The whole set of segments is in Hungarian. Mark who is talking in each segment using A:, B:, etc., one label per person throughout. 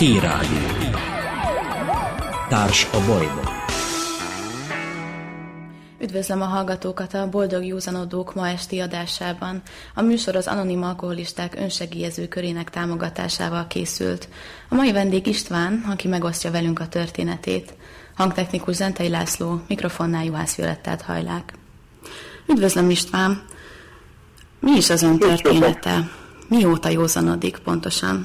A: T-Rádió. Társ a bajban.
B: Üdvözlöm a hallgatókat a Boldog Józanodók ma esti adásában. A műsor az anonim alkoholisták önsegélyező körének támogatásával készült. A mai vendég István, aki megosztja velünk a történetét. Hangtechnikus Zentai László, mikrofonnál Juhász Violettát hajlák. Üdvözlöm István! Mi is az ön története? Mióta józanodik pontosan?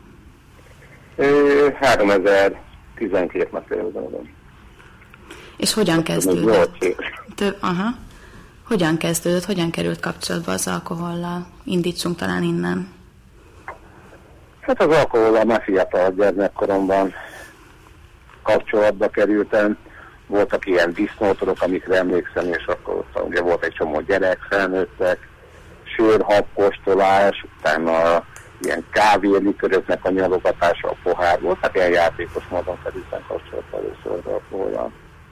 C: 3012 napja józanodom.
B: És hogyan kezdődött? Hogyan kezdődött? Hogyan került kapcsolatba az alkohollal? Indítsunk talán innen.
C: Hát az alkohollal már fiatal gyermekkoromban kapcsolatba kerültem. Voltak ilyen disznótorok, amikre emlékszem, és akkor ott ugye volt egy csomó gyerek, felnőttek, sörhabkóstolás, utána ilyen kávéliköröknek a nyalogatása a pohárból, hát ilyen játékos módon kerültem kapcsolatba először az alkohollal.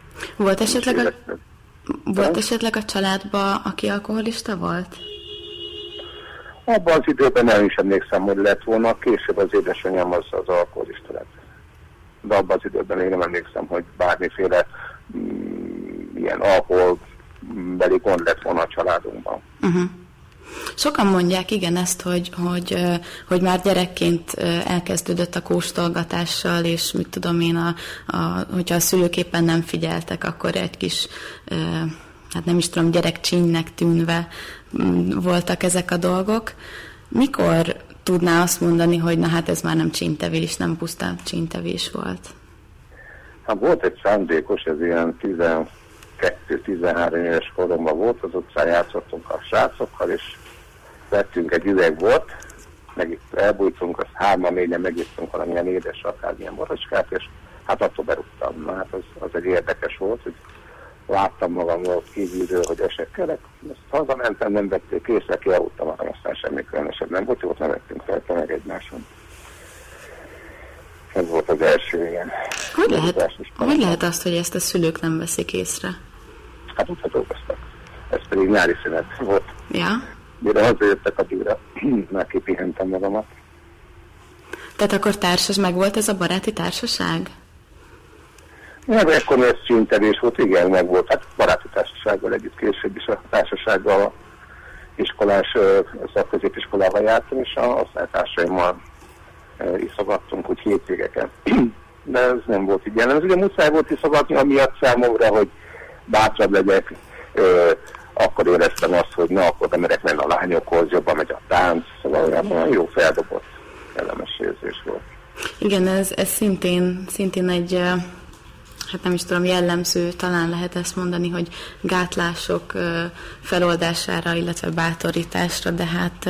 B: Volt esetleg a családban, aki alkoholista volt?
C: Abban az időben nem is emlékszem, hogy lett volna, később az édesanyám az alkoholista lett. De abban az időben én nem emlékszem, hogy bármiféle ilyen alkoholbeli gond lett volna a családunkban.
B: Sokan mondják igen ezt, hogy már gyerekként elkezdődött a kóstolgatással, és mit tudom én, hogyha a szülők éppen nem figyeltek, akkor egy kis, hát nem is tudom, gyerekcsínynek tűnve voltak ezek a dolgok. Mikor tudná azt mondani, hogy na hát ez már nem csínytevés, nem pusztán csínytevés volt?
C: Hát volt egy szándékos, ez ilyen 12-13 éves koromban volt, az utcán játszottunk a srácokkal, és vettünk egy üveg bort, meg elbújtunk, azt 3-4-en megisztunk valamilyen édes, akármilyen borocskát, és hát attól berúgtam. Na hát az egy érdekes volt, hogy láttam magamról kívülről, hogy esekkelek, ezt hazamentem, nem vették észre, kialudtam, aztán semmi különösebb nem volt, ott nevettünk fel, meg egymáson. Ez volt az első ilyen.
B: Hogy lehet azt, hogy ezt a szülők nem veszik észre?
C: Hát úgy dolgoztak. Ez pedig nyári szünet volt.
B: Ja?
C: Mire hazajöttek addigra, már kipihentem magamat.
B: Tehát akkor meg volt ez a baráti társaság?
C: Ja, ekkor ez csínytevés volt, igen, meg volt. Hát baráti társasággal együtt, később is a társasággal a iskolás szakközépiskolával jártam, és a osztálytársaimmal iszogattunk úgy hétvégeken. De ez nem volt így jellemző. Ugye muszáj volt iszogatni, amiatt számomra, hogy bátrabb legyek, akkor éreztem azt, hogy na, akkor nem merek menni a lányokhoz, jobban megy a tánc, szóval olyan jó feldobott, kellemes érzés volt.
B: Igen, ez szintén egy, hát nem is tudom, jellemző, talán lehet ezt mondani, hogy gátlások feloldására, illetve bátorításra, de hát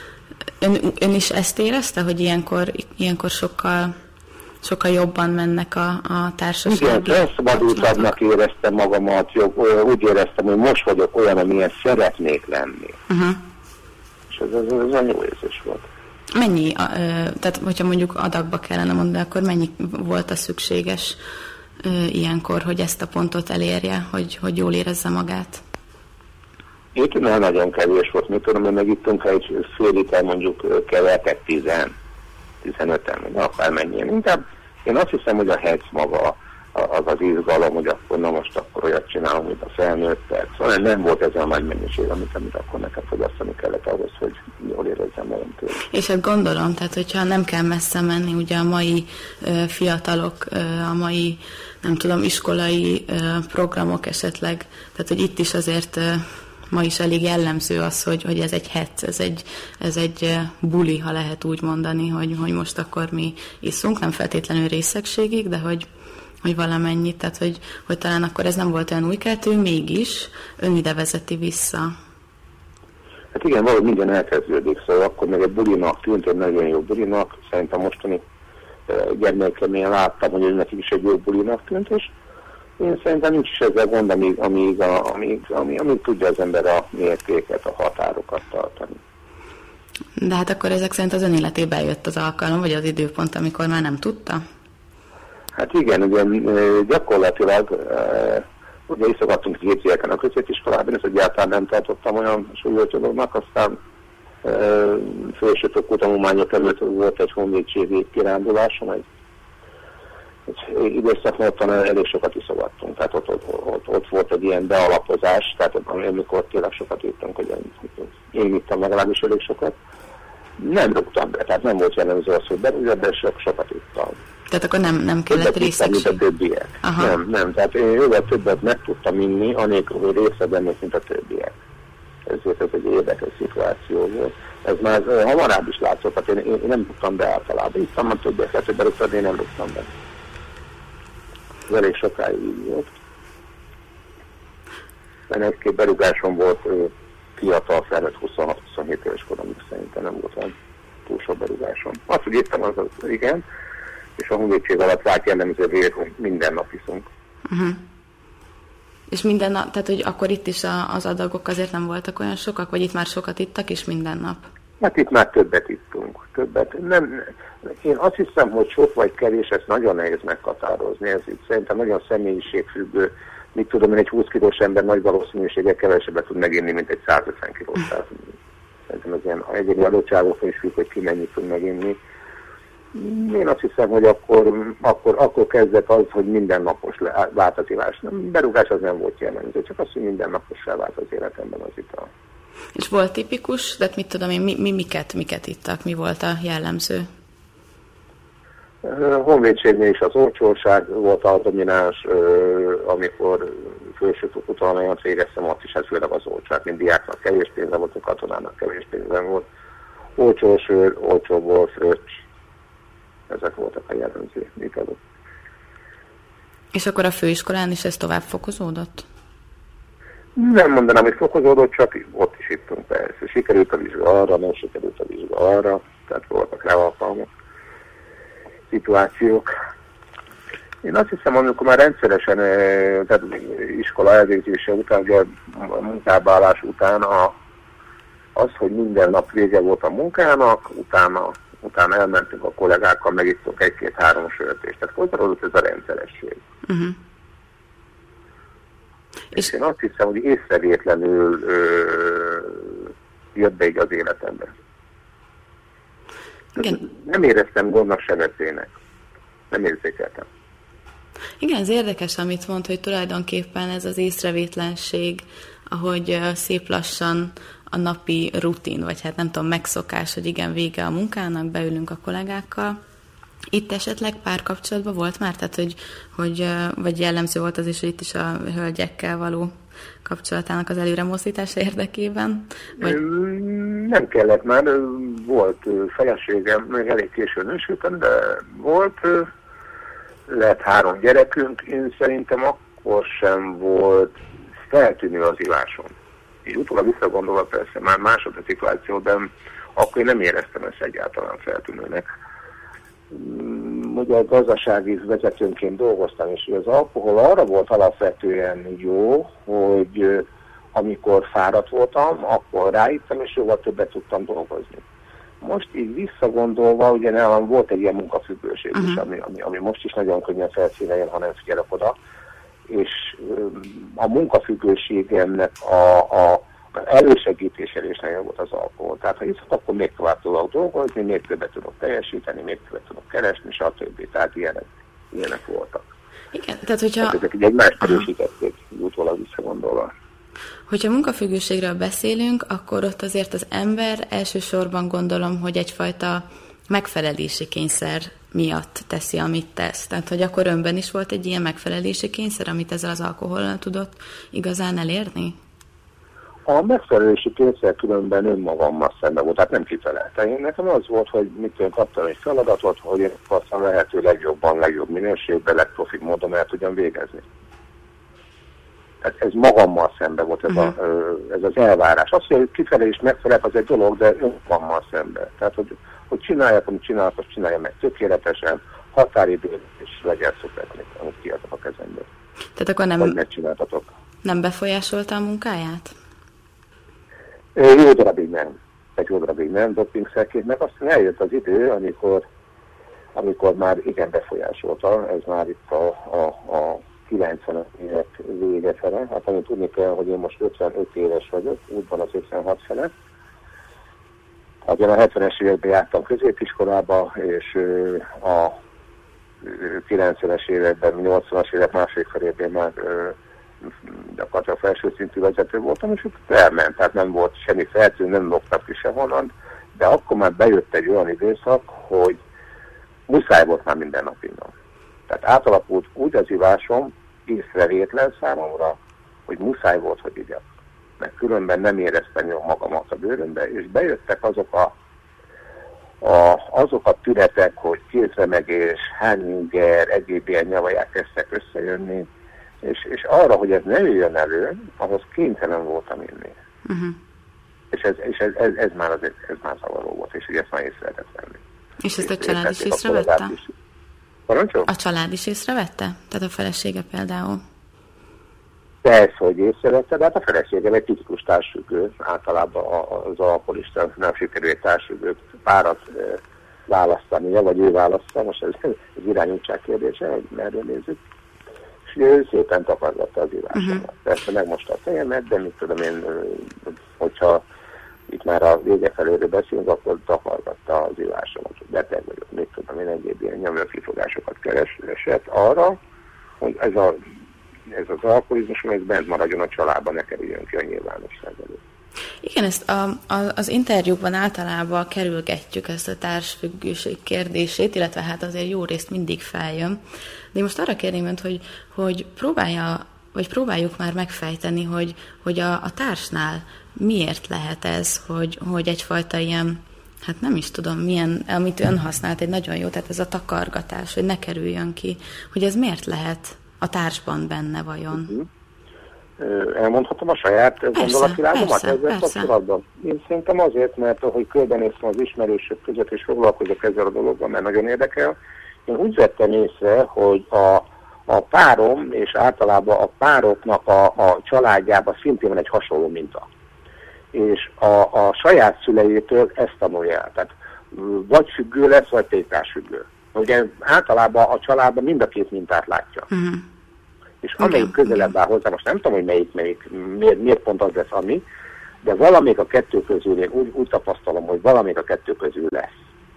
B: ön is ezt érezte, hogy ilyenkor sokkal jobban mennek a társasági...
C: Igen, felszabadultabbnak éreztem magamat, úgy éreztem, hogy most vagyok olyan, amilyen szeretnék lenni. És ez olyan jó érzés volt.
B: Mennyi, tehát hogyha mondjuk adagba kellene mondani, akkor mennyi volt a szükséges ilyenkor, hogy ezt a pontot elérje, hogy jól érezze magát?
C: Itt már nagyon kevés volt, mit tudom, mert megittunk, ha egy fél liter mondjuk kevertek 15-en, vagy akármennyien. Inkább én azt hiszem, hogy a hec maga az izgalom, hogy akkor na most akkor olyat csinálom, mint a felnőttek. Szóval nem volt ez a nagy mennyiség, amit akkor nekem fogyasztani kellett ahhoz, hogy jól érezzem magam tőle.
B: És hát gondolom, tehát hogyha nem kell messze menni, ugye a mai fiatalok, a mai, nem tudom, iskolai programok esetleg, tehát hogy itt is azért... Ma is elég jellemző az, hogy ez egy hec, ez egy buli, ha lehet úgy mondani, hogy most akkor mi iszunk, nem feltétlenül részegségig, de hogy valamennyit, tehát hogy talán akkor ez nem volt olyan újkeltő, mégis ön ide vezeti vissza.
C: Hát igen, valahogy minden elkezdődik, szóval akkor meg egy bulinak tűnt, egy nagyon jó bulinak, szerintem mostani gyermekemén láttam, hogy nekik is egy jó bulinak tűnt, és én szerintem nincs is ezzel gond, amíg tudja az ember a mértéket, a határokat tartani.
B: De hát akkor ezek szerint az ön életében jött az alkalom, vagy az időpont, amikor már nem tudta?
C: Hát igen, ugye gyakorlatilag ugye iszogattunk hétvégeken a középiskolában, és egyáltalán nem tartottam olyan súlyos dolognak, aztán felsőfokú tanulmányok előtt volt egy honvédségi kirándulásom, egy időszakban elég sokat iszogattunk, tehát ott volt egy ilyen bealapozás, tehát amikor tényleg sokat ittunk, hogy én ittam legalábbis elég sokat. Nem rúgtam be, tehát nem volt jellemző az, hogy berúgtam, de sokat ittam.
B: Tehát akkor nem kellett részegség?
C: Mint a többiek. Nem, tehát én jóval többet meg tudtam inni, anélkül, hogy részebb lennék, mint a többiek. Ezért ez egy érdekes szituáció volt. Ez már hamarabb is látszott, tehát én nem rúgtam be általában. Ittam a többieket, hogy berúgtam, de én nem rúgtam be. Ez elég sokáig így volt. Egy-két berúgásom volt fiatal felnőtt 26-27 éves koromig, szerintem nem volt olyan túl sok berúgásom. Azt, hogy ittam, az igen, és a honvédség alatt vált jellemző, hogy minden nap iszunk.
B: És minden nap, tehát hogy akkor itt is az adagok azért nem voltak olyan sokak, vagy itt már sokat ittak, és minden nap?
C: Hát itt már többet ittunk. Nem, én azt hiszem, hogy sok vagy kevés, ezt nagyon nehéz meghatározni. Ez itt szerintem nagyon személyiségfüggő. Mit tudom én, egy 20 kilós ember nagy valószínűséggel kevesebbet tud meginni, mint egy 150 kilós. Szerintem ez ilyen egyéni adottságokon is függ, hogy ki mennyit tud meginni. Én azt hiszem, hogy akkor kezdett az, hogy mindennapos vált az ivás. Berúgás az nem volt jellemző, csak az, hogy mindennapossá vált az életemben az ital.
B: És volt tipikus, de mit tudom én, miket ittak, mi volt a jellemző?
C: Honvédségnél is az olcsóság volt a domináns, amikor fősőfokú tanulmányomat végeztem, ott is ez főleg az olcsóság, mint diáknak kevés pénze volt, a katonának kevés pénze volt. Olcsó sör, olcsó bor, fröccs, ezek voltak a jellemző italok.
B: És akkor a főiskolán is ez tovább fokozódott?
C: Nem mondanám, hogy fokozódott, csak ott is ittunk persze. Sikerült a vizsga arra, nem sikerült a vizsga arra, tehát voltak rá alkalmak, szituációk. Én azt hiszem, amikor már rendszeresen, tehát iskola elvégzése után, ugye a munkába állás után az, hogy minden nap vége volt a munkának, utána elmentünk a kollégákkal, megittunk 1-2-3 sört, és tehát folytatódott ez a rendszeresség. És én azt hiszem, hogy észrevétlenül jött be így az életembe. Nem éreztem gondnak se veszélynek. Nem érzékeltem.
B: Igen, ez érdekes, amit mond, hogy tulajdonképpen ez az észrevétlenség, ahogy szép lassan a napi rutin, vagy hát nem tudom, megszokás, hogy igen, vége a munkának, beülünk a kollégákkal. Itt esetleg párkapcsolatban volt már? Tehát, vagy jellemző volt az is, hogy itt is a hölgyekkel való kapcsolatának az előre mozdítása érdekében? Vagy...
C: Nem kellett már, volt feleségem, még elég későn nősültem, de volt, lett 3 gyerekünk, én szerintem akkor sem volt feltűnő az ivásom. Így utólag visszagondolva persze már másod a szituációban, akkor én nem éreztem ezt egyáltalán feltűnőnek. Ugye a gazdasági vezetőnként dolgoztam, és az alkohol arra volt alapvetően jó, hogy amikor fáradt voltam, akkor ráittam, és jóval többet tudtam dolgozni. Most így visszagondolva, ugye nálam volt egy ilyen munkafüggőség is, ami most is nagyon könnyen felszíne jön, ha nem figyelek oda, és a munkafüggőségemnek a elősegítésére is nagyon volt az alkohol. Tehát ha iszok, akkor még tovább tudok dolgozni, még többet tudok teljesíteni, még többet tudok keresni, stb. Tehát ilyenek voltak.
B: Igen, tehát hogyha...
C: ezek így egymást erősítették, utólag visszagondolva.
B: Hogyha munkafüggőségről beszélünk, akkor ott azért az ember elsősorban gondolom, hogy egyfajta megfelelési kényszer miatt teszi, amit tesz. Tehát, hogy akkor önben is volt egy ilyen megfelelési kényszer, amit ezzel az alkohollal tudott igazán elérni?
C: A megfelelési kényszer különben önmagammal szemben volt, tehát nem kifeleltem. Én nekem az volt, hogy kaptam egy feladatot, hogy én aztán lehető legjobban, legjobb minőségben, legprofibb módon el tudjam végezni. Tehát ez magammal szemben volt ez az elvárás. Az, hogy kifelé is megfelel, az egy dolog, de önmagammal szemben. Tehát, hogy csinálják, amit csinálok, azt csinálja meg tökéletesen, határidő, és legyen szupernik, amit kiadok a kezemből.
B: Tehát akkor nem befolyásolta a munkáját?
C: Jó darabig nem. Egy jó darabig nem, dopingszerként, meg aztán eljött az idő, amikor már igen befolyásolta, ez már itt a 90-es évek vége fele. Hát amit tudni kell, hogy én most 55 éves vagyok, útban az 56 fele. Hát én a 70-es években jártam középiskolába, és a 90-es években, 80-as évek második felében már gyakorlatilag felső szintű vezető voltam, és ott elment, tehát nem volt semmi feltűnő, nem loptak ki sehonnan, de akkor már bejött egy olyan időszak, hogy muszáj volt már minden nap innom. Tehát átalakult úgy az ivásom, észrevétlen számomra, hogy muszáj volt, hogy igyak. Mert különben nem éreztem jól magamat a bőrömbe, és bejöttek azok a tünetek, hogy kézremegés, hányinger, egyéb ilyen nyavaják kezdtek összejönni, és arra, hogy ez ne jöjjön elő, ahhoz kénytelen voltam inni. És ez már zavaró volt, és ugye ezt már észre lehetett venni.
B: És ezt a család is észrevette?
C: Parancsol?
B: A család is észrevette? Tehát a felesége például?
C: Persze, hogy észrevette, de hát a feleségem egy tipikus társfüggő, általában az alkoholista nem sikerül egy társfüggőt párat választania, vagy ő választja, most ez irányultság kérdése, hogy merről nézzük. És ő szépen takargatta az ívásomat. Persze megmosta a fejemet, de mit tudom én, hogyha itt már a vége felőről beszélünk, akkor takargatta az ívásomat, hogy beteg vagyok, mit tudom én, egyéb ilyen nyomőkifogásokat keresett arra, hogy ez az alkoholizmus, ez bent maradjon a családban, ne kerüljön ki a nyilvánosság előtt.
B: Igen, ezt az interjúkban általában kerülgetjük ezt a társfüggőség kérdését, illetve hát azért jó részt mindig feljön. De most arra kérném önt, hogy próbáljuk már megfejteni, hogy a társnál miért lehet ez, hogy egyfajta ilyen, hát nem is tudom, milyen, amit ön használt, egy nagyon jó, tehát ez a takargatás, hogy ne kerüljön ki, hogy ez miért lehet a társban benne vajon?
C: Elmondhatom a saját gondolatvilágomat ezzel kapcsolatban? Én szerintem azért, mert ahogy körbenéztem az ismerősök között, és foglalkozok ezzel a dologban, mert nagyon érdekel, én úgy vettem észre, hogy a párom, és általában a pároknak a családjában szintén van egy hasonló minta. És a saját szüleitől ezt tanulja el. Tehát vagy függő lesz, vagy tétásfüggő. Ugye általában a családban mind a két mintát látja. És amelyik közelebb áll hozzá, most nem tudom, hogy melyik miért pont az lesz ami, de valamelyik a kettő közül, én úgy tapasztalom, hogy valamelyik a kettő közül lesz.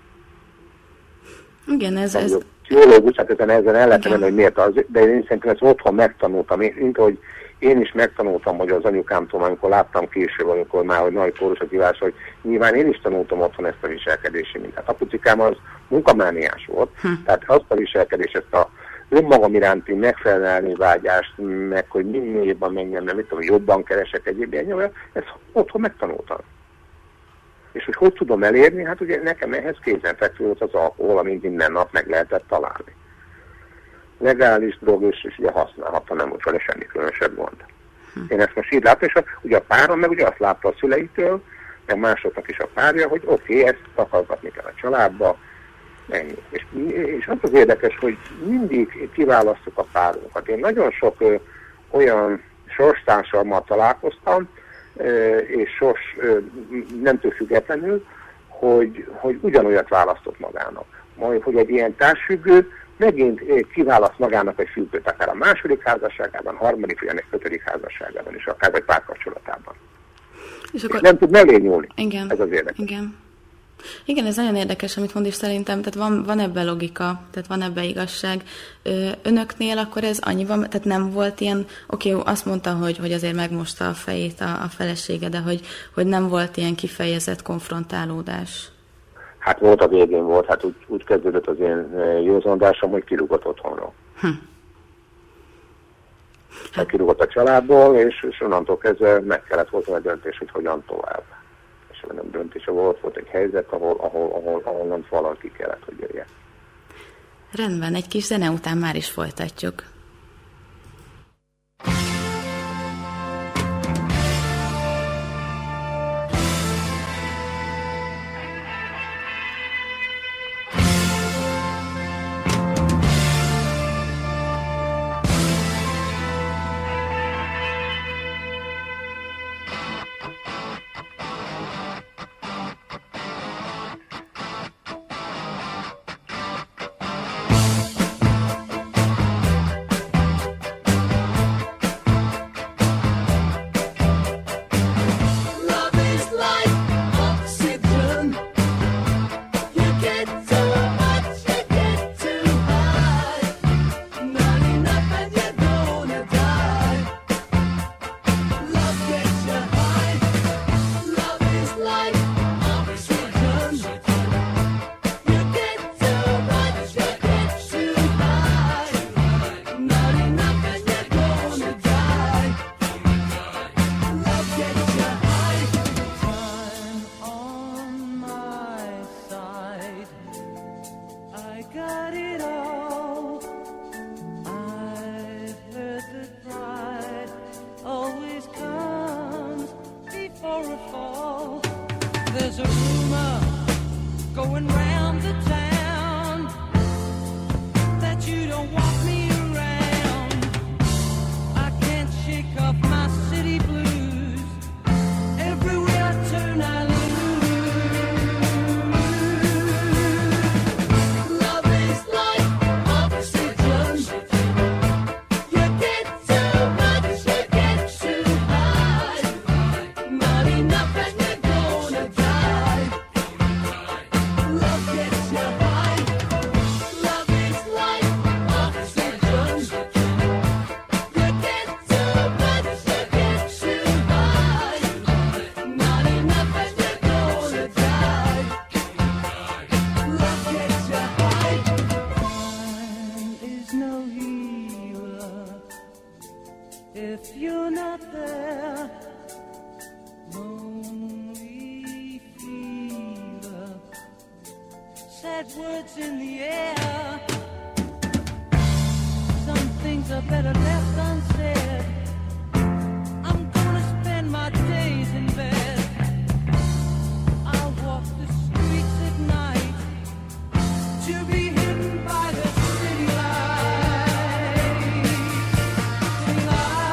B: Igen, ez...
C: Pszichológus, hát ezen el lehet menni, hogy miért az, de én szerintem ezt otthon megtanultam, mint hogy én is megtanultam, hogy az anyukámtól, amikor láttam később, amikor már hogy nagy kórus az ivás, hogy nyilván én is tanultam otthon ezt a viselkedési mintát. Apucikám az munkamániás volt, tehát azt a viselkedést, ezt a önmagam iránti megfelelni vágyást, meg hogy minél jobban menjen, nem tudom, jobban keresek egyéb ilyen, ezt otthon megtanultam. És hogy tudom elérni, hát ugye nekem ehhez kézenfekvő volt az alkohol, amit minden nap meg lehetett találni. Legális drog is ugye használhatta, nem volt vele semmi különösebb gond. Én ezt most így látom, és ugye a párom meg ugye azt látta a szüleitől, meg másoknak is a párja, hogy oké, ezt takargatni kell a családba, ennyi. És az az érdekes, hogy mindig kiválasztok a párunkat. Én nagyon sok olyan sorstársammal találkoztam, és nemtől függetlenül, hogy ugyanolyat választott magának. Majd, hogy egy ilyen társfüggő megint kiválaszt magának egy függőt, akár a második házasságában, harmadik, vagy ennek 5. házasságában is, akár vagy párkapcsolatában. És nem tud mellé nyúlni.
B: Igen.
C: Ez az érdekes.
B: Igen, ez nagyon érdekes, amit mond, és szerintem tehát van ebben logika, tehát van ebben igazság. Önöknél akkor ez annyiban, tehát nem volt ilyen, azt mondta, hogy azért megmosta a fejét a felesége, de hogy nem volt ilyen kifejezett konfrontálódás. Hát
C: volt, a végén volt, hát úgy kezdődött az én józandásom, hogy kirúgott otthonról. Hát kirúgott a családból, és onnantól kezdve meg kellett hozni a döntés, hogy hogyan tovább. És nem döntése volt egy helyzet, ahol nem valaki kellett, hogy jöjjön.
B: Rendben, egy kis zene után már is folytatjuk.
A: I got it all. I've heard that pride always comes before a fall. There's a rumor going round the town that you don't want me around. I can't shake off my city blues. Everywhere I turn I lose. Love is like oxygen. You get too much, you get too high. Not enough and you're gonna die. Love gets you high. Love is like oxygen. You get too much, you get too high. Not enough and you're gonna die. Love gets you high. Time is no healer if you're not there. Lonely fever, sad words in the air. Some things are better left unsaid. I'm gonna spend my days in bed. I'll walk the streets at night to be hidden by the city lights. City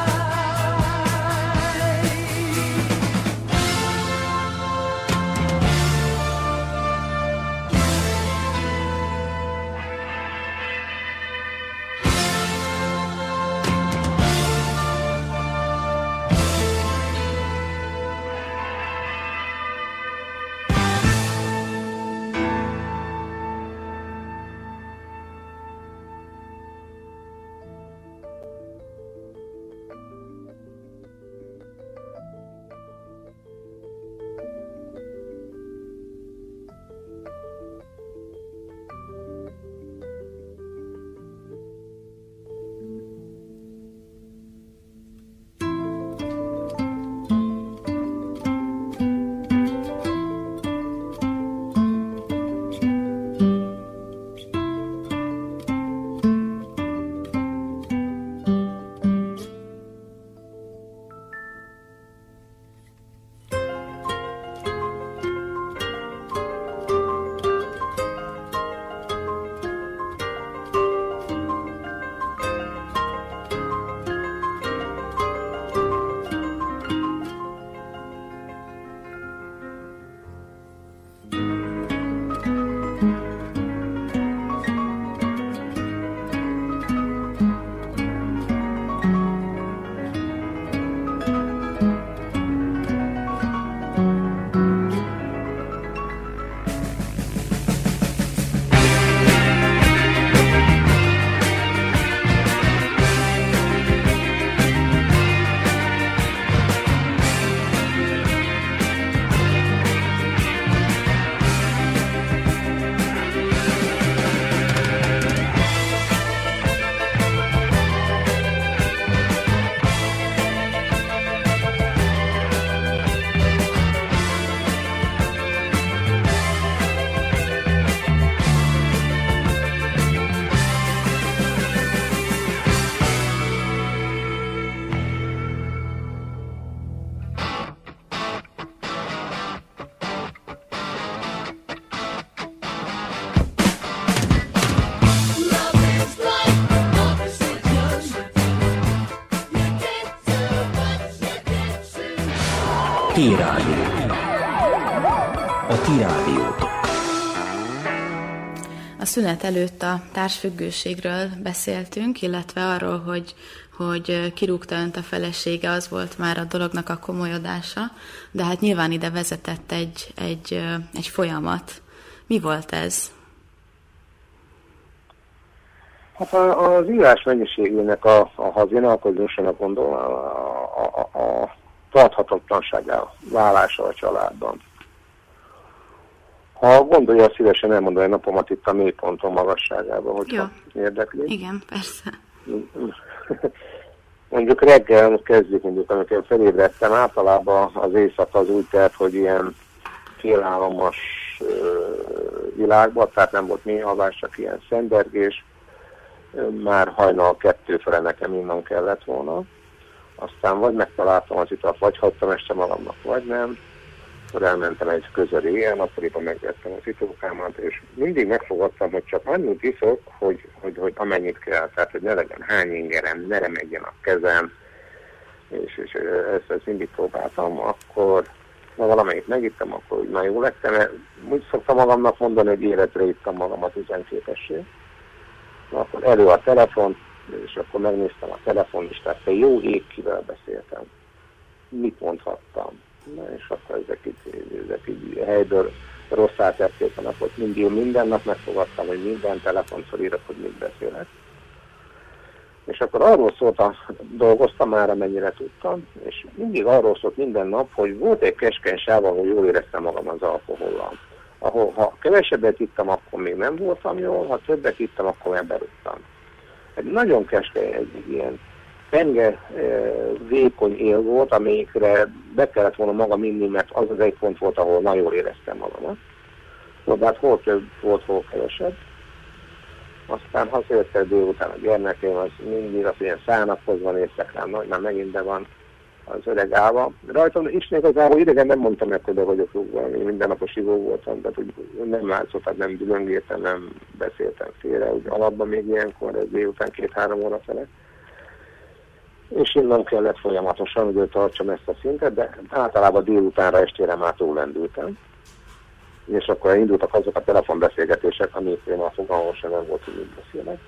D: T-Rádió. A T-Rádiótok.
B: A szünet előtt a társfüggőségről beszéltünk, illetve arról, hogy kirúgta önt a felesége, az volt már a dolognak a komolyodása, de hát nyilván ide vezetett egy folyamat. Mi volt ez?
C: Hát az írás mennyiségének, ha az én alkozósanak gondolom, a tarthatatlansága, válása a családban. Ha gondolja, szívesen elmondom egy napomat itt a mélyponton magasságában, hogyha érdekli.
B: Igen, persze.
C: Mondjuk reggel kezdjük, amikor én felébredtem, általában az éjszaka az úgy telt, hogy ilyen félálomos, világba, tehát nem volt mélyalvás, csak ilyen szendergés. Már hajnal 2 fele nekem innen kellett volna. Aztán vagy megtaláltam az italt, vagy hagytam este magamnak, vagy nem. Akkor elmentem egy közeli éjjel, nappaliban megvettem az itókámat, és mindig megfogadtam, hogy csak annyit iszok, hogy amennyit kell, tehát hogy ne legyen hány ingerem, ne remegjen a kezem, és ezt mindig próbáltam, akkor valamelyik megittem, akkor úgy már jó lettem, mert úgy szoktam magamnak mondani, hogy életre ittam magamat üzenképessé. Akkor elő a telefon, és akkor megnéztem a telefonlistát, hogy jó ég, kivel beszéltem. Mit mondhattam? Na, és akkor ezek így helyből rosszá tették a napot. Minden nap megfogadtam, hogy minden telefon felírok, hogy mit beszélek. És akkor arról dolgoztam már, amennyire tudtam, és mindig arról szólt minden nap, hogy volt egy keskeny sáv, ahol jól éreztem magam az alkohollal. Ahol ha kevesebbet ittam, akkor még nem voltam jól, ha többet ittam, akkor már berúgtam. Egy nagyon keskeny, egy ilyen penge, vékony él volt, amelyikre be kellett volna magam inni, mert az az egy pont volt, ahol nagyon jól éreztem magamat. De hát hol több volt, hol kevesebb. Aztán hazajöttek délután a gyermekeim, az mindig az ilyen szánakozva néztek rám, hogy már megint be van az öreg állva. Rajtam ismét az állva idegen nem mondtam meg, hogy be vagyok rúgva, én mindennapos ivó voltam, tehát úgy nem látszott, tehát nem dühöngéltem, nem beszéltem félre, úgy alapban még ilyenkor, ez délután 2-3 óra fele. És innen kellett folyamatosan, hogy ő tartsam ezt a szintet, de általában délutánra, estére már túllendültem. És akkor indultak azok a telefonbeszélgetések, amikről már fogalmam sem nem volt, hogy mit beszélek.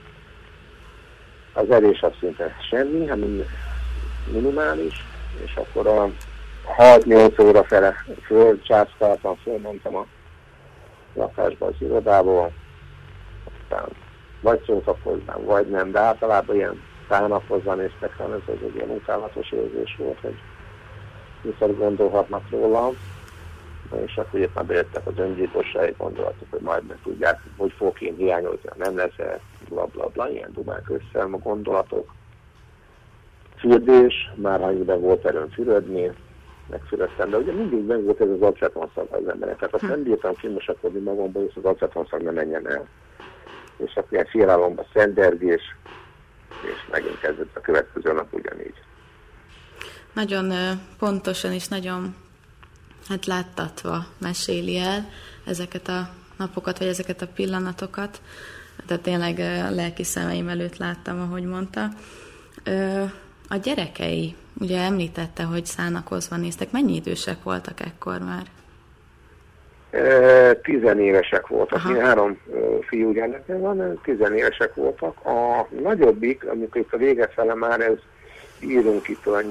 C: Az erés az szinte semmi, hanem minimális, és akkor a 6-8 óra fele fölcsászkáltam, fölmentem a lakásba, az irodából, aztán vagy szóltak hozzám, vagy nem, de általában ilyen tánakozva néztek rám, ez egy ilyen utálatos érzés volt, hogy viszont gondolhatnak rólam. És akkor éppen bejöttek az öngyilkossági gondolatok, hogy majd meg tudják, hogy fogok én hiányozni, nem lesz-e, blablabla, ilyen dumák össze a gondolatok. Fürdés, már hányban volt erőn fürödni, megfürödtem, de ugye mindig meg volt ez az acetonszag az emberek, tehát azt nem bírtam kimosakodni magamban, és az acetonszag ne menjen el. És akkor ilyen félálomban szendergés, és megint kezdett a következő nap ugyanígy.
B: Nagyon pontosan és nagyon láttatva meséli el ezeket a napokat, vagy ezeket a pillanatokat. Tehát tényleg a lelki szemeim előtt láttam, ahogy mondta. A gyerekei, ugye említette, hogy szánakozva néztek. Mennyi idősek voltak ekkor már?
C: 10 évesek voltak. 3 fiú gyermekem van, 10 évesek voltak. A nagyobbik, amikor itt a vége fele már ez írunk itt a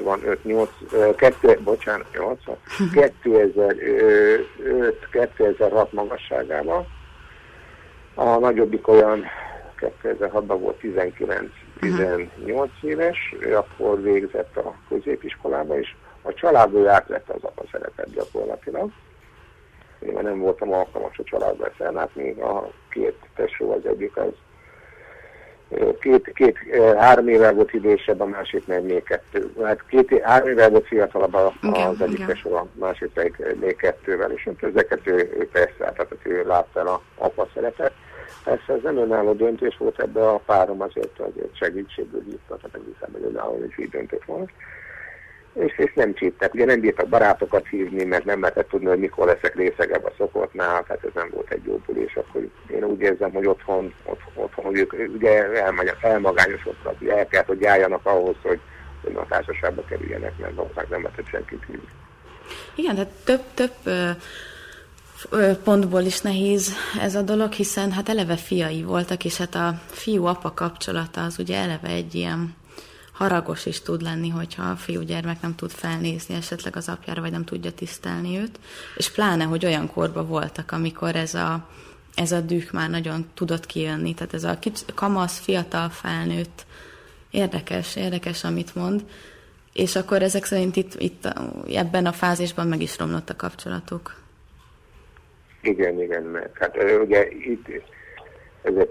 C: 2005-2006 magasságában. A nagyobbik olyan 2006-ban volt 19-18 éves, ő akkor végzett a középiskolába, és a családból átvette az apa szerepet gyakorlatilag. Én nem voltam alkalmas a családba ezt ellátni, a 2 tesó, az egyik az 3 évvel volt idősebb, a másik meg még 2. Hát 3 évvel volt fiatalabb az egyik tesó, a másik meg még 2-vel, és ezeket ő persze, tehát ő látta el a apa szeretet. Persze ez nem önálló döntés volt, ebbe a párom azért segítségből hívta, tehát nem hiszem, hogy önálló is így döntött volna. És nem csíptek. Ugye nem bírtak barátokat hívni, mert nem lehetett tudni, hogy mikor leszek részegebb a szokottnál, tehát ez nem volt egy jó buli, és akkor én úgy érzem, hogy otthon ők ugye elmagányosodtak, ugye el kellett, hogy álljanak ahhoz, hogy a társaságba kerüljenek, mert hozzánk nem lehetett senkit hívni.
B: Igen, tehát több pontból is nehéz ez a dolog, hiszen hát eleve fiai voltak, és hát a fiú-apa kapcsolata az ugye eleve egy ilyen haragos is tud lenni, hogyha a fiúgyermek nem tud felnézni esetleg az apjára, vagy nem tudja tisztelni őt. És pláne, hogy olyan korban voltak, amikor ez a düh már nagyon tudott kijönni. Tehát ez a kamasz, fiatal, felnőtt. Érdekes, amit mond. És akkor ezek szerint itt ebben a fázisban meg is romlott a kapcsolatuk.
C: Igen, mert hát ugye itt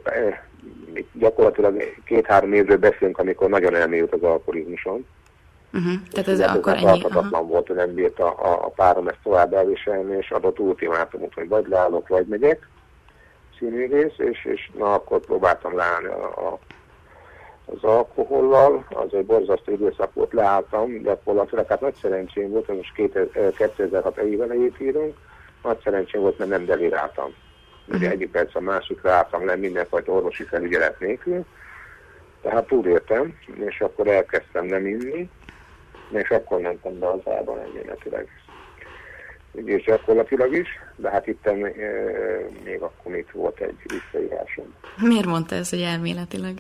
C: gyakorlatilag 2-3 évről beszélünk, amikor nagyon elmélyült az alkoholizmuson.
B: Tehát ez akkor ennyi.
C: Tarthatatlan volt, hogy nem bírt a párom ezt tovább elviselni, és adott ultimátumot, hogy vagy leállok, vagy megyek, című rész, és na akkor próbáltam leállni az alkohollal, az egy borzasztó időszak volt, leálltam, de akkor hát nagy szerencsém volt, hogy most 2006 évelejét írunk, nagy szerencsém volt, mert nem deliráltam. Ugye egyik perc a másikra álltam le mindenfajta orvosi felügyelet nélkül, tehát túléltem, és akkor elkezdtem nem inni, és akkor mentem be az ában elméletileg. És gyakorlatilag is, de hát itt még akkor itt volt egy visszaírásom.
B: Miért mondta ez, hogy elméletileg?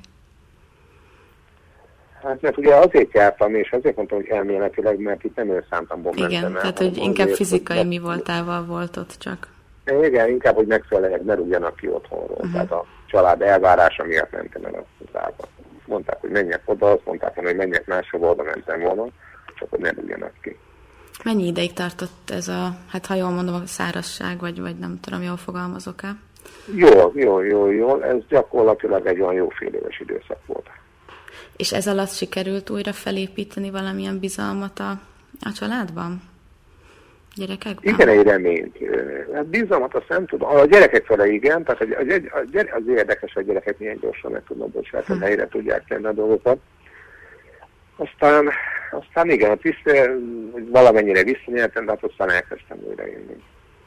C: Hát mert ugye azért jártam, és azért mondtam, hogy elméletileg, mert itt nem önszántamból mentem el.
B: Igen, tehát hogy inkább fizikai mi voltával volt ott csak.
C: Igen, inkább, hogy megfelelően ne rúgjanak ki otthonról. Tehát a család elvárása miatt mentem el az ában. Mondták, hogy menjek oda, azt mondták, hogy menjek máshova, oda mentem volna, csak hogy ne rúgjanak ki.
B: Mennyi ideig tartott ez hát ha jól mondom, a szárazság, vagy nem tudom, jól fogalmazok-e?
C: Jól. Ez gyakorlatilag egy olyan jó fél éves időszak volt.
B: És ez alatt sikerült újra felépíteni valamilyen bizalmat a családban? Gyerekekben?
C: Igen, egy reményt. Hát bizalmat azt nem tudom. A gyerekek fele igen, tehát az érdekes, hogy a gyerekek milyen gyorsan meg tudnak bocsátani, helyre tudják tenni a dolgokat. Aztán igen, valamennyire visszanyertem, de hát aztán elkezdtem újraélni.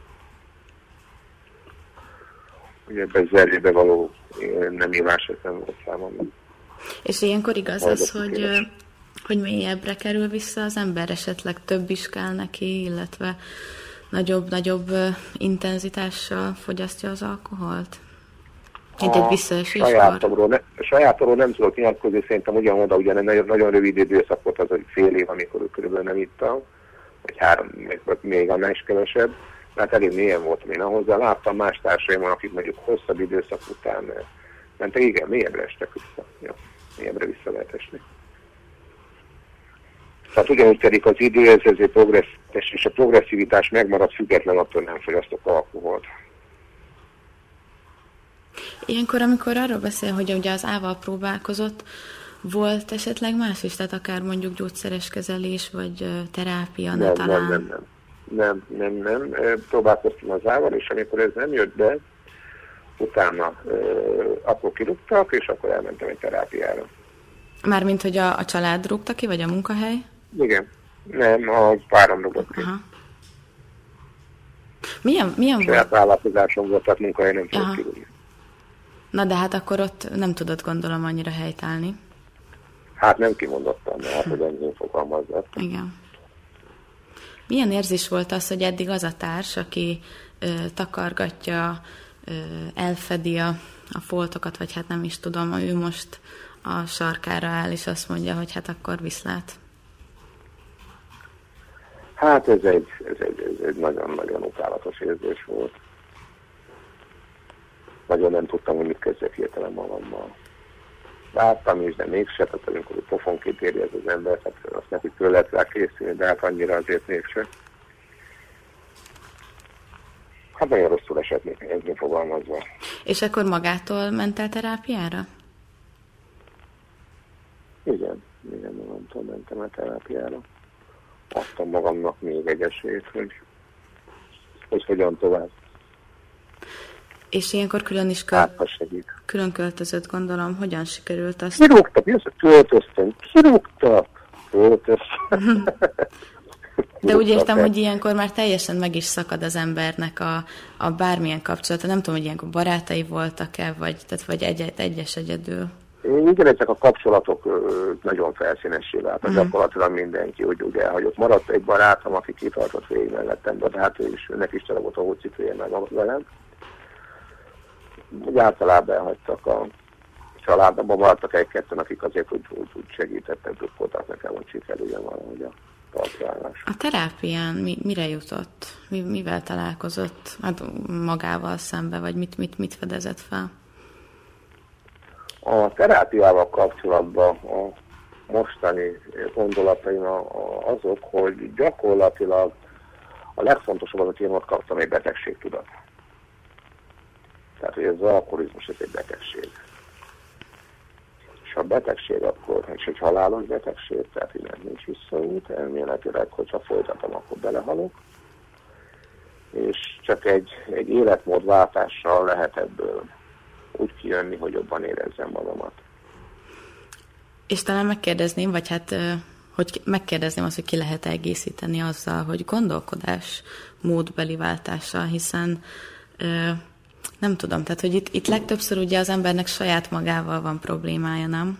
C: Ugye ebben zerrébe való nem ívás, ez nem volt számomra.
B: És ilyenkor igaz az, hogy mélyebbre kerül vissza az ember, esetleg több is kell neki, illetve nagyobb intenzitással fogyasztja az alkoholt? Egy visszaesésvar?
C: Sajátomról nem tudok nyilatkozni, szerintem ugyanoda, nagyon rövid időszak volt az, hogy fél év, amikor körülbelül nem ittam, vagy 3, vagy még annál is kevesebb, mert elég mélyen voltam én ahhoz, de láttam más társaimon, akik mondjuk hosszabb időszak után mentek, igen, mélyebbre estek vissza. Ja, mélyebbre vissza lehet esni. Tehát ugyanúgy telik az idő, ez egy progresszivitás, és a progresszivitás megmarad független attól, nem fogyasztok alkoholt.
B: Ilyenkor, amikor arról beszél, hogy ugye az ával próbálkozott, volt esetleg más is, tehát akár mondjuk gyógyszeres kezelés, vagy terápia, talán?
C: Nem. Próbálkoztam az ával, és amikor ez nem jött be, utána akkor kirúgtak, és akkor elmentem egy terápiára.
B: Mármint, hogy a család rúgta ki, vagy a munkahely?
C: Igen. Nem, a párom rúgott ki.
B: Aha. Milyen volt?
C: Saját vállalkozásom volt, tehát munkahely nem tudott kirúgni.
B: Na de hát akkor ott nem tudott, gondolom, annyira helytállni.
C: Hát nem kimondottam, mert hát az enyhén fogalmazott.
B: Igen. Milyen érzés volt az, hogy eddig az a társ, aki takargatja, elfedi a foltokat, vagy hát nem is tudom, ő most a sarkára áll, és azt mondja, hogy hát akkor viszlát.
C: Hát ez egy nagyon-nagyon utálatos érzés volt. Nagyon nem tudtam, hogy mit kezdjek hirtelen magammal. Láttam is, de mégse, tehát amikor pofonként éri ez az ember, tehát azt neki föl lehet rá készülni, de hát annyira azért mégse. Hát nagyon rosszul esett még fogalmazva.
B: És akkor magától ment el terápiára?
C: Igen, magamtól mentem el terápiára. Adtam magamnak még egy esélyt, hogy hogyan tovább.
B: És ilyenkor külön költözött, gondolom, hogyan sikerült azt?
C: Kirúgtak, költöztem.
B: De úgy értem, hogy ilyenkor már teljesen meg is szakad az embernek a bármilyen kapcsolata. Nem tudom, hogy ilyenkor barátai voltak-e, vagy egyes egyedül.
C: Igen, ezek a kapcsolatok nagyon felszínessé váltak. Gyakorlatilag mindenki, hogy ugye elhagyott. Maradt egy barátom, aki kitartott végig mellettem, de hát ő is, önnek is tele volt a hócipője meg velem. Úgy általában elhagytak a családban, maradtak egy-ketten, akik azért úgy segítettek, drukkoltak nekem, hogy sikerüljen valahogy a tartvállás.
B: A terápián mire jutott? Mivel találkozott? Hát magával szembe, vagy mit fedezett fel?
C: A terápiával kapcsolatban a mostani gondolataim azok, hogy gyakorlatilag a legfontosabb az, hogy én ott kaptam egy betegségtudat. Tehát, hogy ez az alkoholizmus, ez egy betegség. ha betegség, akkor és egy halálos betegség, tehát innen nincs visszaút, elméletileg, hogyha folytatom, akkor belehalok. És csak egy életmódváltással lehet ebből úgy kijönni, hogy jobban érezzem magamat.
B: És talán megkérdezném, vagy hát hogy megkérdezném azt, hogy ki lehet egészíteni azzal, hogy gondolkodás módbeli váltással, hiszen nem tudom, tehát hogy itt legtöbbször ugye az embernek saját magával van problémája, nem?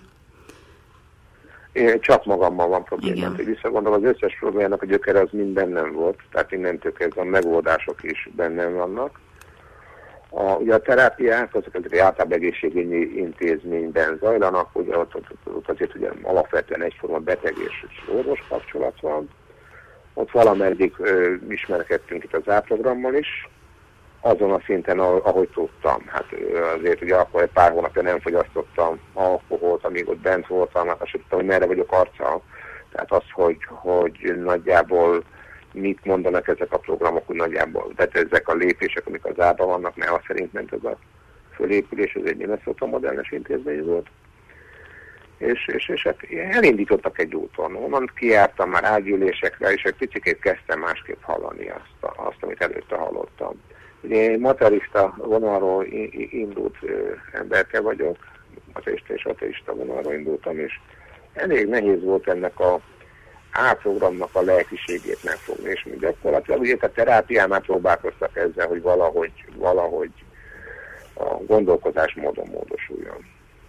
C: Én csak magammal van problémám. Visszagondolom, az összes problémának a gyökere az mind bennem volt, tehát innentől kezdve a megoldások is bennem vannak. Ugye a terápiák azok általában egészségügyi intézményben zajlanak, ugye ott azért ugye alapvetően egyforma beteg és orvos kapcsolat van. Ott valameddig ismerkedtünk itt az A-programmal is, azon a szinten, ahogy tudtam. Hát azért ugye akkor egy pár hónapja nem fogyasztottam alkoholt, amíg ott bent voltam, hát azt tudtam, hogy merre vagyok arccal. Tehát az, hogy nagyjából mit mondanak ezek a programok, hogy nagyjából, tehát ezek a lépések, amik az A-ban vannak, mert az szerint ment ez a fölépülés, ez egy Minnesota modellenes intézmény volt. És hát elindítottak egy úton. Onnan kijártam már ágyülésekre, és egy picit kezdtem másképp hallani azt, amit előtte hallottam. Ugye én materialista vonalról indult emberke vagyok, materialista és ateista vonalról indultam, és elég nehéz volt ennek a A-programnak a lelkiségét megfogni, és gyakorlatilag ugye a terápiánál próbálkoztak ezzel, hogy valahogy a gondolkozásmódon módosuljon.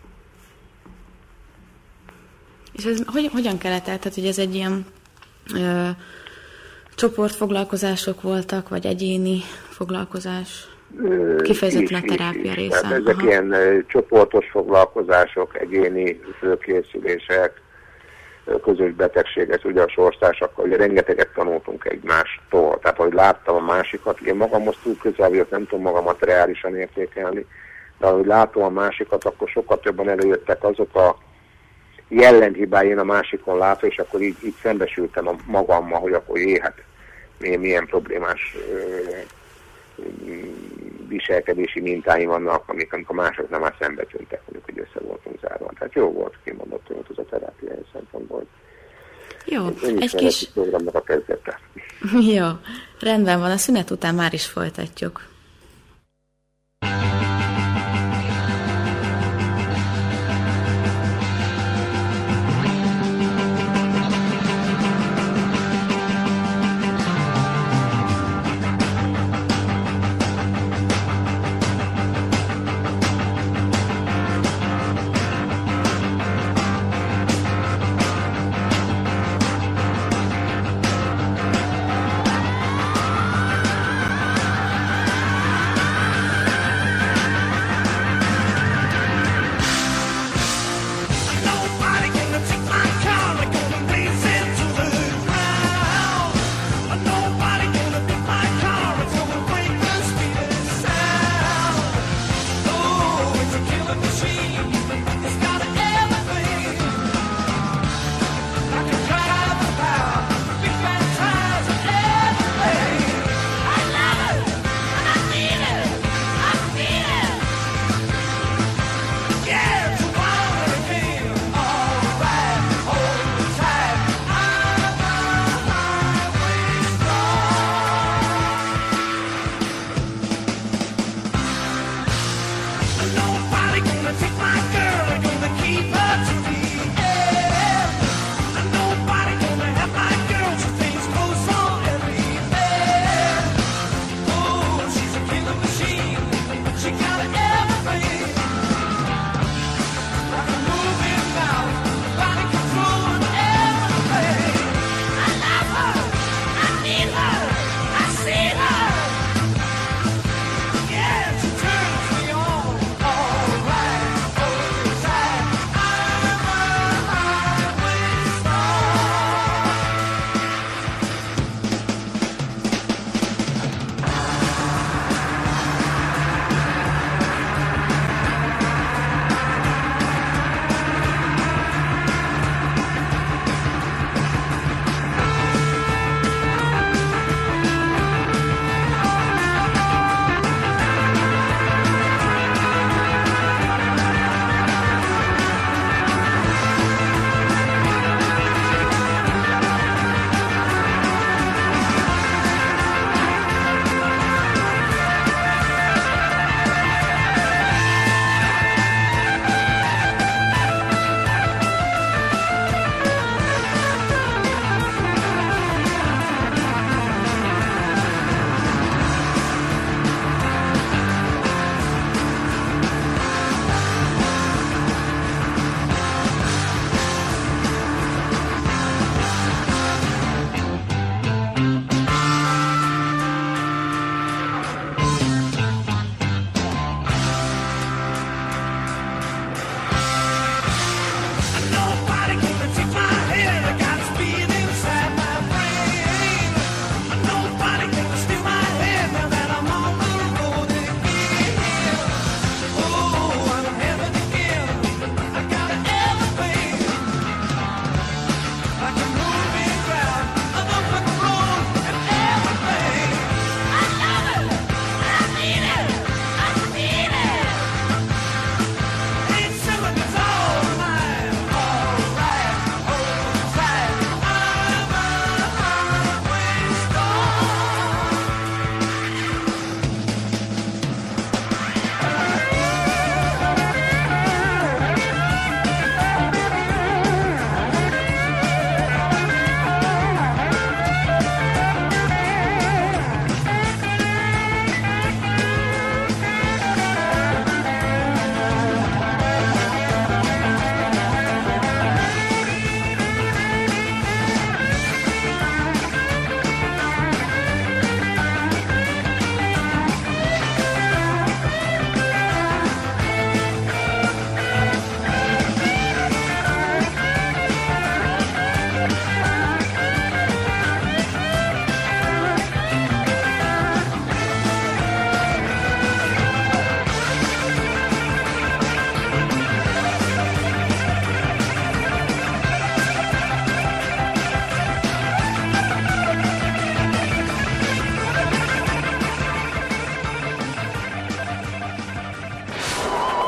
B: És ez hogyan kellett? Tehát, hogy ez egy ilyen csoportfoglalkozások voltak, vagy egyéni foglalkozás? Kifejezetten a terápia része.
C: Ezek ilyen csoportos foglalkozások, egyéni fölkészülések, közös betegséget, ugye a sorstársakkal, ugye rengeteget tanultunk egymástól. Tehát, ahogy láttam a másikat, ugye magamhoz túl közel vagyok, nem tudom magamat reálisan értékelni, de ahogy látom a másikat, akkor sokkal többen előjöttek azok a jellemhibái, én a másikon látom, és akkor így szembesültem magammal, hogy akkor hát milyen problémás viselkedési mintáim vannak, amikor a másoknál már szembe tűntek, mondjuk, hogy össze voltunk zárva. Tehát jó volt, kimondott, hogy az a terápiai szempontból.
B: Jó, egy kis
C: programnak a kezdete.
B: Jó, rendben van, a szünet után már is folytatjuk.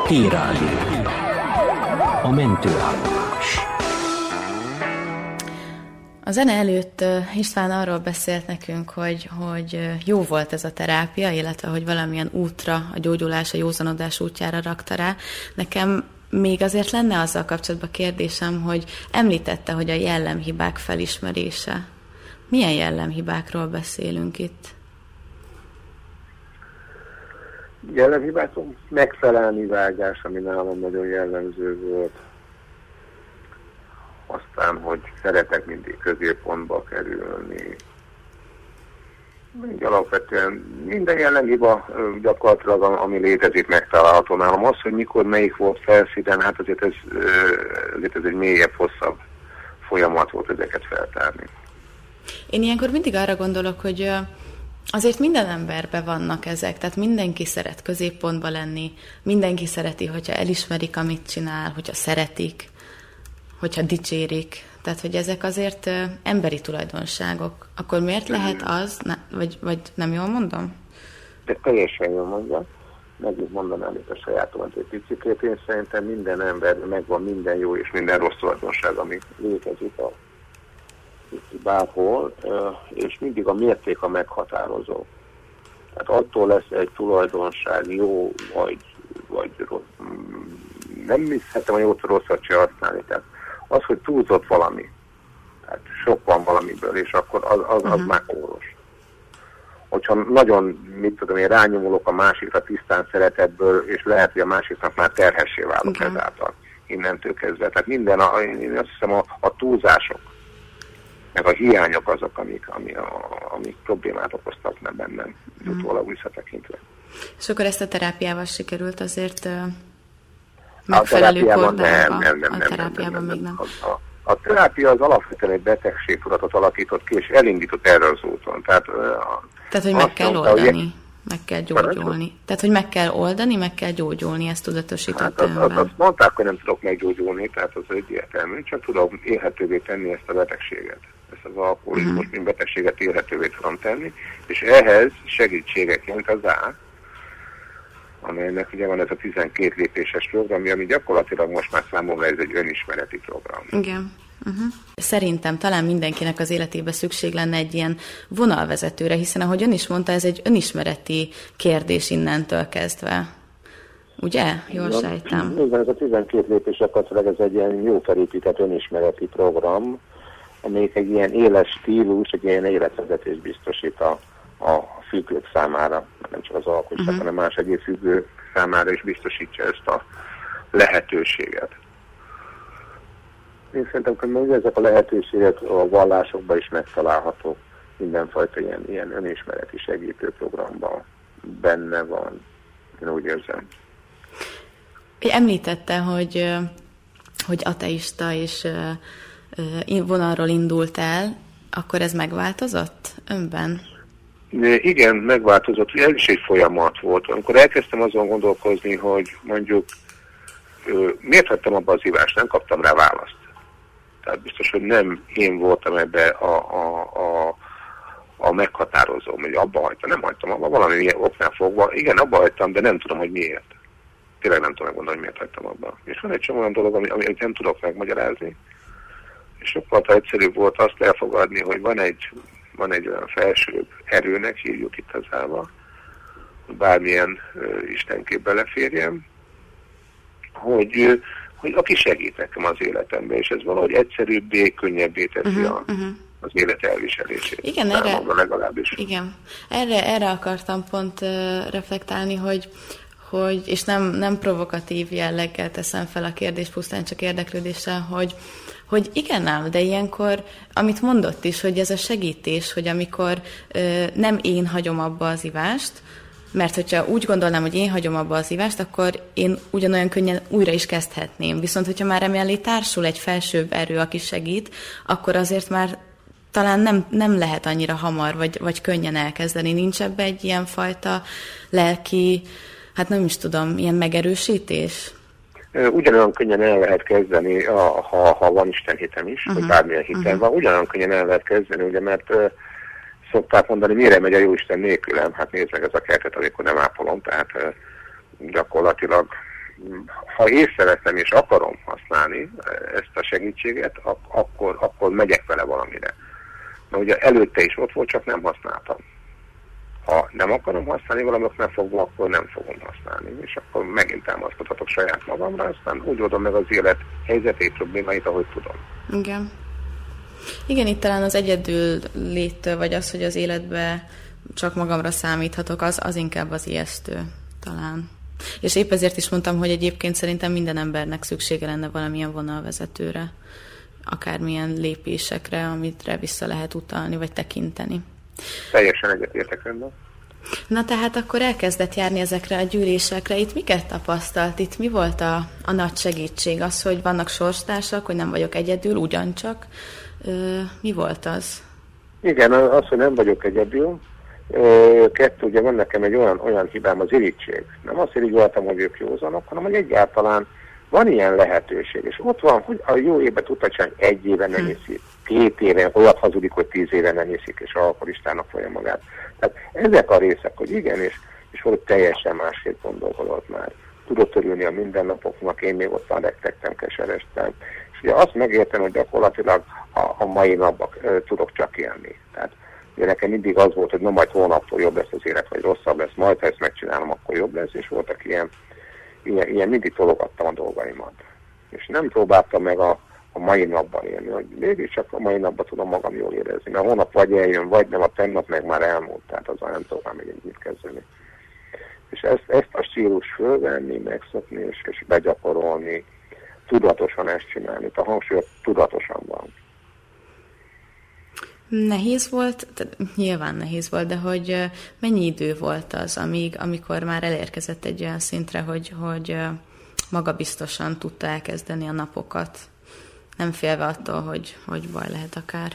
D: T-Rádió. A mentőállomás.
B: A zene előtt István arról beszélt nekünk, hogy jó volt ez a terápia, illetve hogy valamilyen útra, a gyógyulás, a józanodás útjára rakta rá. Nekem még azért lenne azzal kapcsolatban kérdésem, hogy említette, hogy a jellemhibák felismerése. Milyen jellemhibákról beszélünk itt?
C: Jellemhibákon megfelelni vágás, ami nálam nagyon jellemző volt. Aztán, hogy szeretek mindig középpontba kerülni. Így alapvetően minden jellemhiba gyakorlatilag, ami létezik, megtalálható nálam. Az, hogy mikor melyik volt felszínen, hát azért ez egy mélyebb, hosszabb folyamat volt ezeket feltárni.
B: Én ilyenkor mindig arra gondolok, hogy azért minden emberben vannak ezek, tehát mindenki szeret középpontba lenni, mindenki szereti, hogyha elismerik, amit csinál, hogyha szeretik, hogyha dicsérik. Tehát, hogy ezek azért emberi tulajdonságok. Akkor miért lehet az, vagy nem jól mondom?
C: De teljesen jól mondja. Megint mondanám itt a sajátomat egy picikét. Én szerintem minden emberben megvan minden jó és minden rossz tulajdonság, ami létezik bárhol, és mindig a mérték a meghatározó. Tehát attól lesz egy tulajdonság jó, vagy rossz. Nem hiszem, hogy jót rosszat se használni. Tehát az, hogy túlzott valami, tehát sok van valamiből, és akkor az már kóros. Hogyha nagyon, mit tudom én, rányomulok a másikra tisztán szeretetből, és lehet, hogy a másiknak már terhessé válok ezáltal innentől kezdve. Tehát minden, én azt hiszem a túlzások, meg a hiányok azok, amik problémát okoztak bennem, utólag visszatekintve.
B: És akkor ezt a terápiával sikerült azért megfelelő kordában? A terápiában még nem.
C: A terápia az alapvetően egy betegségtudatot alakított ki, és elindított erre az úton. Tehát,
B: hogy meg kell oldani, meg kell gyógyulni. Tehát, hogy meg kell oldani, meg kell gyógyulni, ezt tudatosított önben.
C: Azt mondták, hogy nem tudok meggyógyulni, tehát az egyértelmű, csak tudom élhetővé tenni ezt a betegséget. Ezt az alkoholizmus, mint betegséget élhetővé tudom tenni, és ehhez segítségeként az amelynek ugye van ez a 12 lépéses program, ami gyakorlatilag most már számomra ez egy önismereti program.
B: Igen. Szerintem talán mindenkinek az életében szükség lenne egy ilyen vonalvezetőre, hiszen ahogy ön is mondta, ez egy önismereti kérdés innentől kezdve. Ugye? Jól sejtem.
C: Igen, ez a 12 lépés gyakorlatilag ez egy ilyen jó felépített önismereti program, amelyik egy ilyen éles stílus, egy ilyen életvezetést biztosít a függők számára, nem csak az alkotók, hanem más egyéb függő számára is biztosítja ezt a lehetőséget. Én szerintem, hogy ezek a lehetőségek a vallásokban is megtalálhatók, mindenfajta ilyen önismereti segítő programban benne van, én úgy érzem.
B: Említette, hogy ateista és vonalról indult el, akkor ez megváltozott önben?
C: Igen, megváltozott. Ez is egy folyamat volt. Amikor elkezdtem azon gondolkozni, hogy mondjuk miért hagytam abba az ívást, nem kaptam rá választ. Tehát biztos, hogy nem én voltam ebbe a meghatározó, hogy abba hagytam. Nem hagytam abba, valami oknál fogva. Igen, abba hagytam, de nem tudom, hogy miért. Tényleg nem tudom megmondani, hogy miért hagytam abba. És van egy csomó olyan dolog, amit nem tudok megmagyarázni. És sokkal egyszerűbb volt azt elfogadni, hogy van egy olyan felsőbb erőnek, hívjuk itt az állva, hogy bármilyen istenkép beleférjem, hogy aki segít nekem az életemben, és ez valahogy egyszerűbbé, könnyebbé teszi az élet elviselését.
B: Igen,
C: legalábbis.
B: Igen, erre akartam pont reflektálni, hogy és nem provokatív jelleggel teszem fel a kérdést, pusztán csak érdeklődéssel, hogy igen ám, de ilyenkor, amit mondott is, hogy ez a segítés, hogy amikor nem én hagyom abba az ivást, mert hogyha úgy gondolnám, hogy én hagyom abba az ivást, akkor én ugyanolyan könnyen újra is kezdhetném. Viszont, hogyha már emellé társul egy felsőbb erő, aki segít, akkor azért már talán nem lehet annyira hamar, vagy könnyen elkezdeni. Nincs ebbe egy ilyen fajta lelki, hát nem is tudom, ilyen megerősítés?
C: Ugyanolyan könnyen el lehet kezdeni, ha van Isten hitem is, vagy bármilyen hitem van, ugyanolyan könnyen el lehet kezdeni, ugye, mert szokták mondani, mire megy a Jóisten nélkülem, hát nézd meg ez a kertet, amikor nem ápolom, tehát gyakorlatilag ha észreveszem és akarom használni ezt a segítséget, akkor megyek vele valamire. Na ugye előtte is ott volt, csak nem használtam. Ha nem akarom használni valamit, nem fogom, akkor nem fogom használni. És akkor megint támaszkodhatok saját magamra, aztán úgy oldom meg az élet helyzetét, problémáit, ahogy tudom.
B: Igen. Igen, itt talán az egyedül léttől, vagy az, hogy az életbe csak magamra számíthatok, az inkább az ijesztő talán. És épp ezért is mondtam, hogy egyébként szerintem minden embernek szüksége lenne valamilyen vonalvezetőre, akármilyen lépésekre, amitre vissza lehet utalni, vagy tekinteni.
C: Teljesen egyetértek rendben.
B: Na tehát akkor elkezdett járni ezekre a gyűlésekre. Itt miket tapasztalt? Itt mi volt a nagy segítség? Az, hogy vannak sorstársak, hogy nem vagyok egyedül, ugyancsak. Mi volt az?
C: Igen, az, hogy nem vagyok egyedül. Kettő, ugye van nekem egy olyan hibám, az irigység. Nem azt irigyoltam, hogy ők józanok, hanem hogy egyáltalán van ilyen lehetőség. És ott van, hogy a jó évben tudta csinálni, 1 éve nem iszik, 2 éve, olyat hazudik, hogy 10 éve nem iszik, és alkoholistának folyam magát. Tehát ezek a részek, hogy igen, és hogy teljesen másképp gondolkodott már. Tudott örülni a mindennapoknak, én még ott rektegtem, keserestem. És ugye azt megértem, hogy gyakorlatilag a mai napban tudok csak élni. Tehát ugye nekem mindig az volt, hogy na majd holnaptól jobb lesz az élet, vagy rosszabb lesz, majd ha ezt megcsinálom, akkor jobb lesz, és voltak ilyen mindig tologattam a dolgaimat. És nem próbáltam meg a mai napban élni, hogy mégiscsak a mai napban tudom magam jól érezni, mert holnap vagy eljön, vagy nem, a tennap meg már elmúlt, tehát az nem tudom már még mit kezdeni. És ezt a stílus fölvenni, megszokni, és begyakorolni, tudatosan ezt csinálni, a hangsúly tudatosan van.
B: Nehéz volt, nyilván nehéz volt, de hogy mennyi idő volt az, amikor már elérkezett egy olyan szintre, hogy magabiztosan tudta elkezdeni a napokat, nem félve attól, hogy baj lehet akár?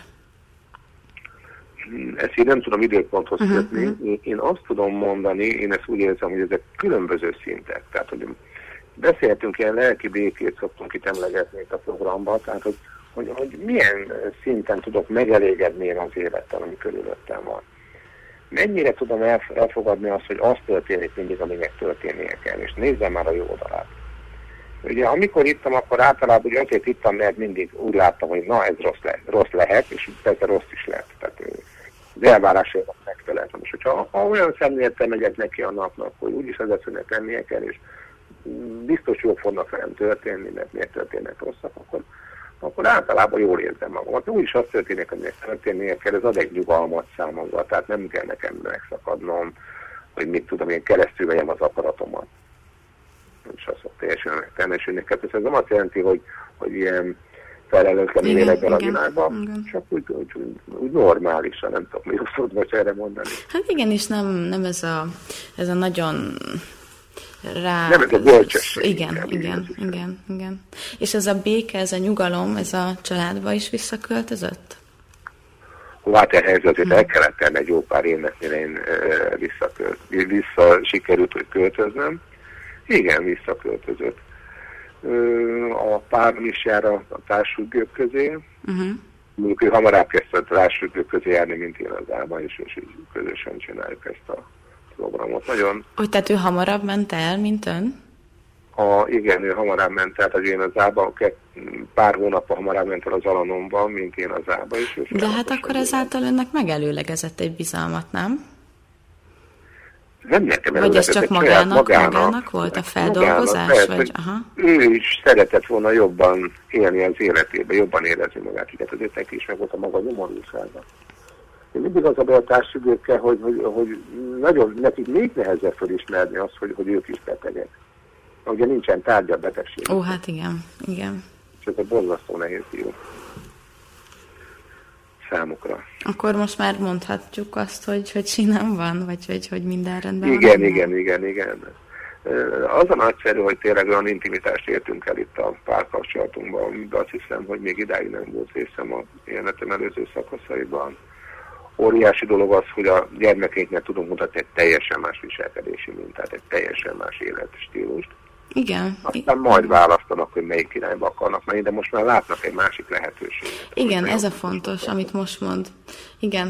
C: Ezt én nem tudom időponthoz kötni. Én azt tudom mondani, én ezt úgy érzem, hogy ezek különböző szintek. Tehát, hogy beszéltünk, ilyen lelki békét szoktunk itt emlegetni itt a programban, tehát, hogy milyen szinten tudok megelégedni én az élettel, ami körülöttem van. Mennyire tudom elfogadni azt, hogy az történik mindig, aminek történnie kell, és nézzem már a jó oldalát. Ugye amikor ittam, akkor általában ugye azért ittam, mert mindig úgy láttam, hogy na ez rossz lehet, és persze rossz is lehet. Tehát az elvárásaimat megfeleltem. És hogyha olyan szemlélettel megyek neki a napnak, hogy úgyis az eszőnek lennie kell, és biztos jók fognak velem történni, mert miért történnek rosszak, akkor általában jól érzem magamat. Úgyis az történik, aminek történnie kell, ez ad egy nyugalmat számomra, tehát nem kell nekem megszakadnom, hogy mit tudom, én keresztül vegyem az akaratomat. És azt mondta, teljesen megtelmesülni. Ez nem azt jelenti, hogy ilyen felelőtlen életben a világban, csak úgy normálisan, nem tudom, mi szót most erre mondani.
B: Hát igen, és nem ez a nagyon rá...
C: Nem ez a bölcsesség.
B: Igen. És ez a béke, ez a nyugalom, ez a családba is visszaköltözött?
C: Hát ehhez azért el kellett tenni egy jó pár évnek, mire én vissza sikerült, hogy költöznöm. Igen, visszaköltözött. A párom is jár a társfüggők közé. Mondjuk ő hamarabb kezdte a társfüggők közé járni, mint én az ába, és közösen csináljuk ezt a programot. Nagyon...
B: Tehát ő hamarabb ment el, mint ön?
C: Igen, ő hamarabb ment el, tehát én az ába, pár hónappal hamarabb ment el az Alanomban, mint én az ába is.
B: De hát akkor ezáltal önnek megelőlegezett egy bizalmat, nem?
C: Nem nekem
B: vagy ez csak magának volt a feldolgozás? Vagy? Aha.
C: Ő is szeretett volna jobban élni az életébe, jobban érezni magát. Tehát azért neki is meg volt a maga nyomorúsága. Én mindig az a társfüggőkkel, hogy nagyon nekik még nehezebb felismerni azt, hogy ők is betegek. Ugye nincsen tárgya betegség.
B: Ó, hát igen.
C: És ez a borzasztó nehéz jó számukra.
B: Akkor most már mondhatjuk azt, hogy sinem van, vagy hogy minden rendben
C: van? Igen. Az a nagyszerű, hogy tényleg olyan intimitást értünk el itt a párkapcsolatunkban, de azt hiszem, hogy még idáig nem volt részem a életem előző szakaszaiban. Óriási dolog az, hogy a gyermekeinknek tudunk mutatni egy teljesen más viselkedési mintát, egy teljesen más életstílust.
B: Igen.
C: Aztán majd választanak, hogy melyik irányba akarnak menni, de most már látnak egy másik lehetőséget.
B: Igen, ez a fontos, amit most mond. Igen,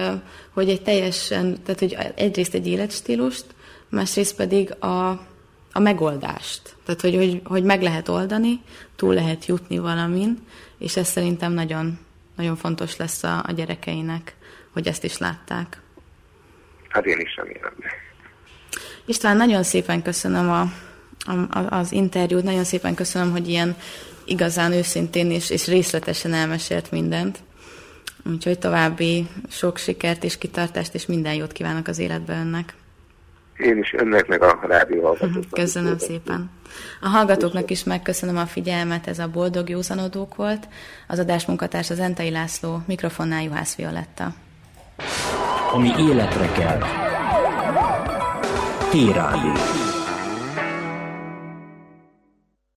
B: hogy egy teljesen, tehát hogy egyrészt egy életstílust, másrészt pedig a a megoldást. Tehát, hogy meg lehet oldani, túl lehet jutni valamin, és ez szerintem nagyon, nagyon fontos lesz a gyerekeinek, hogy ezt is látták.
C: Hát én is remélem.
B: István, nagyon szépen köszönöm az interjút, nagyon szépen köszönöm, hogy ilyen igazán őszintén és részletesen elmesélt mindent. Úgyhogy további sok sikert és kitartást, és minden jót kívánok az életbe önnek.
C: Én is önnek, meg a rádió hallgatóknak.
B: Köszönöm szépen. A hallgatóknak is megköszönöm a figyelmet, ez a Boldog Józanodók volt. Az adás munkatárs az Zentai László, mikrofonnál Juhász Violetta.
D: Ami életre kell. T-Rádió.